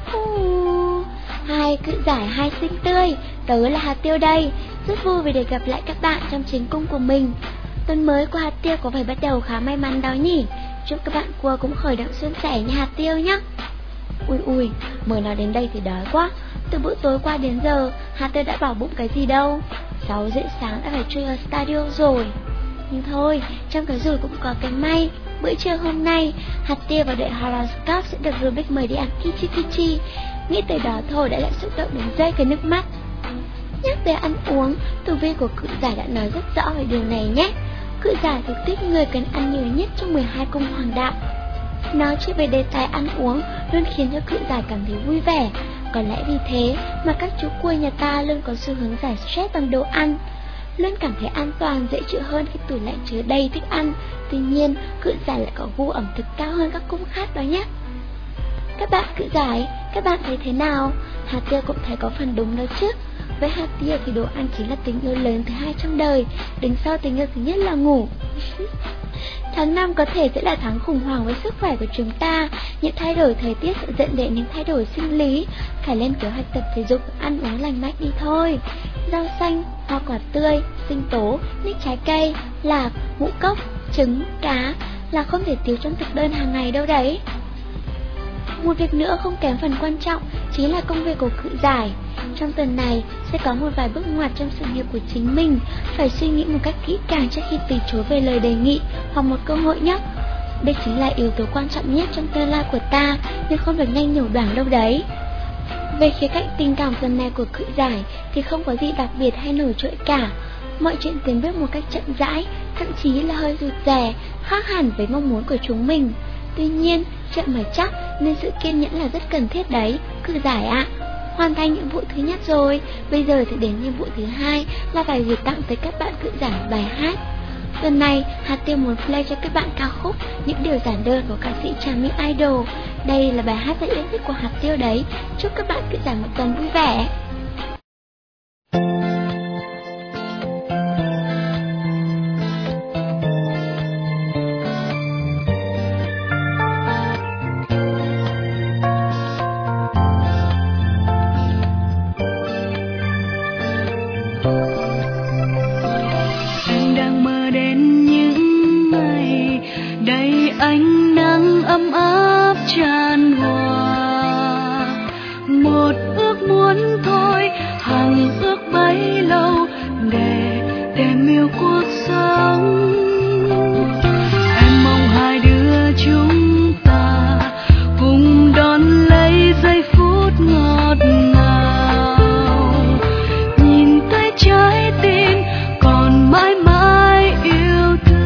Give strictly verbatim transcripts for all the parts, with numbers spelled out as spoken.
Uh, hai cự giải hai xinh tươi, tớ là Hạt Tiêu đây. Rất vui vì được gặp lại các bạn trong chính cung của mình. Tuần mới của Hạt Tiêu có phải bắt đầu khá may mắn đó nhỉ? Chúc các bạn cua cũng khởi động suôn sẻ như Hạt Tiêu nhé. Ui ui, mới nói đến đây thì đói quá. Từ bữa tối qua đến giờ, Hạt Tiêu đã bỏ bụng cái gì đâu. Sáu rưỡi sáng đã phải chui vào studio rồi. Nhưng thôi, trong cái rủi cũng có cái may. Bữa trưa hôm nay, Hạt Tiêu và đội Horoscope sẽ được Rubik mời đi ăn kichi kichi. Nghĩ tới đó thôi đã lại xúc động đến rơi cái nước mắt. Nhắc tới ăn uống, tử vi của cự giải đã nói rất rõ về điều này nhé. Cự giải thuộc tiếp người cần ăn nhiều nhất trong mười hai cung hoàng đạo. Nói chuyện về đề tài ăn uống luôn khiến cho cự giải cảm thấy vui vẻ. Có lẽ vì thế mà các chú cua nhà ta luôn có xu hướng giải stress bằng đồ ăn, luôn cảm thấy an toàn, dễ chịu hơn khi tủ lạnh chứa đầy thức ăn. Tuy nhiên, cự giải lại có gu ẩm thực cao hơn các cung khác đó nhé. Các bạn cự giải, các bạn thấy thế nào? Hạt Tiêu cũng thấy có phần đúng đó chứ. Với Hạt Tiêu thì đồ ăn chính là tình yêu lớn thứ hai trong đời, đứng sau tình yêu thứ nhất là ngủ. Tháng năm có thể sẽ là tháng khủng hoảng với sức khỏe của chúng ta. Những thay đổi thời tiết sẽ dẫn đến những thay đổi sinh lý. Phải lên kế hoạch tập thể dục, ăn uống lành mạnh đi thôi. Rau xanh, hoa quả tươi, sinh tố, nước trái cây, lạc, ngũ cốc, trứng, cá là không thể thiếu trong thực đơn hàng ngày đâu đấy. Một việc nữa không kém phần quan trọng chính là công việc của cự giải. Trong tuần này sẽ có một vài bước ngoặt trong sự nghiệp của chính mình. Phải suy nghĩ một cách kỹ càng trước khi từ chối về lời đề nghị hoặc một cơ hội nhé. Đây chính là yếu tố quan trọng nhất trong tương lai của ta, nhưng không được nhanh nhẩu đoảng đâu đấy. Về khía cạnh tình cảm tuần này của cự giải thì không có gì đặc biệt hay nổi trội cả. Mọi chuyện tiến bước một cách chậm rãi, thậm chí là hơi rụt rè, khác hẳn với mong muốn của chúng mình. Tuy nhiên, chậm mà chắc nên sự kiên nhẫn là rất cần thiết đấy, cự giải ạ. Hoàn thành nhiệm vụ thứ nhất rồi, bây giờ thì đến nhiệm vụ thứ hai là phải gửi tặng tới các bạn cự giải bài hát. Tuần này, Hạt Tiêu muốn play cho các bạn ca khúc Những Điều Giản Đơn của ca sĩ Trà My Idol. Đây là bài hát rất yêu thích của Hạt Tiêu đấy. Chúc các bạn cự giải một tuần vui vẻ. Ánh nắng ấm áp tràn hòa, một ước muốn thôi, hằng ước bấy lâu để tìm yêu cuộc sống. Em mong hai đứa chúng ta cùng đón lấy giây phút ngọt ngào, nhìn thấy trái tim còn mãi mãi yêu thương.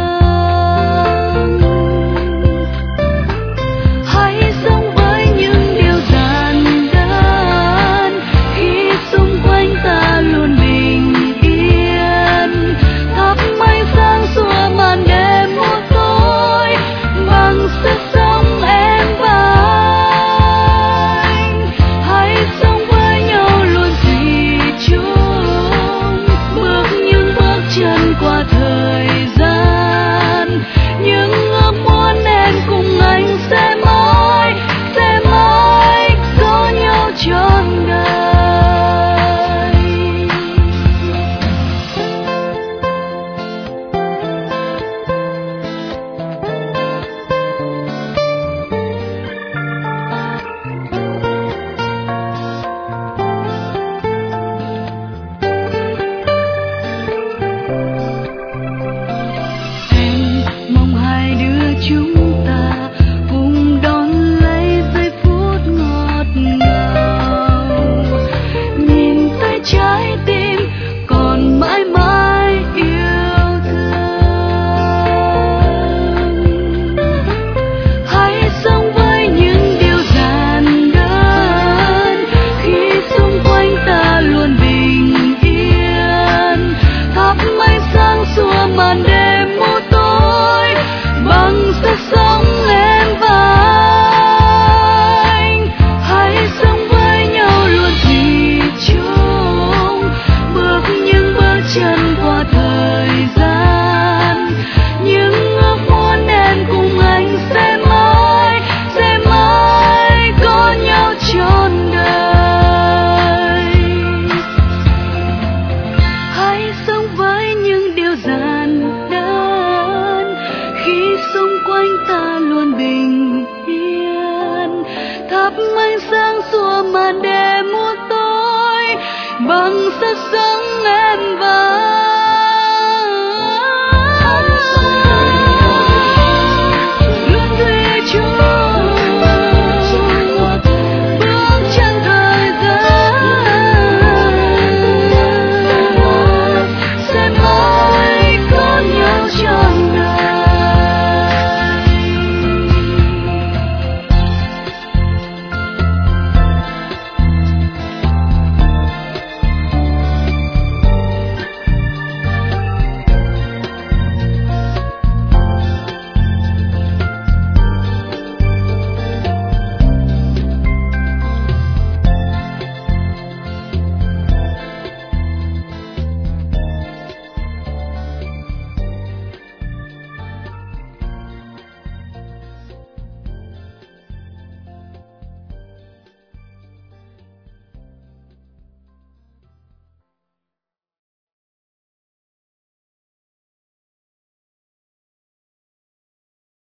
Chúng ta cùng đón lấy giây phút ngọt ngào, nhìn thấy trái tim còn mãi mãi yêu thương. Hãy sống với những điều giản đơn, khi xung quanh ta luôn bình yên. Thắp ánh sáng xua màn đêm mù tối bằng sức sống. bằng sức sống em và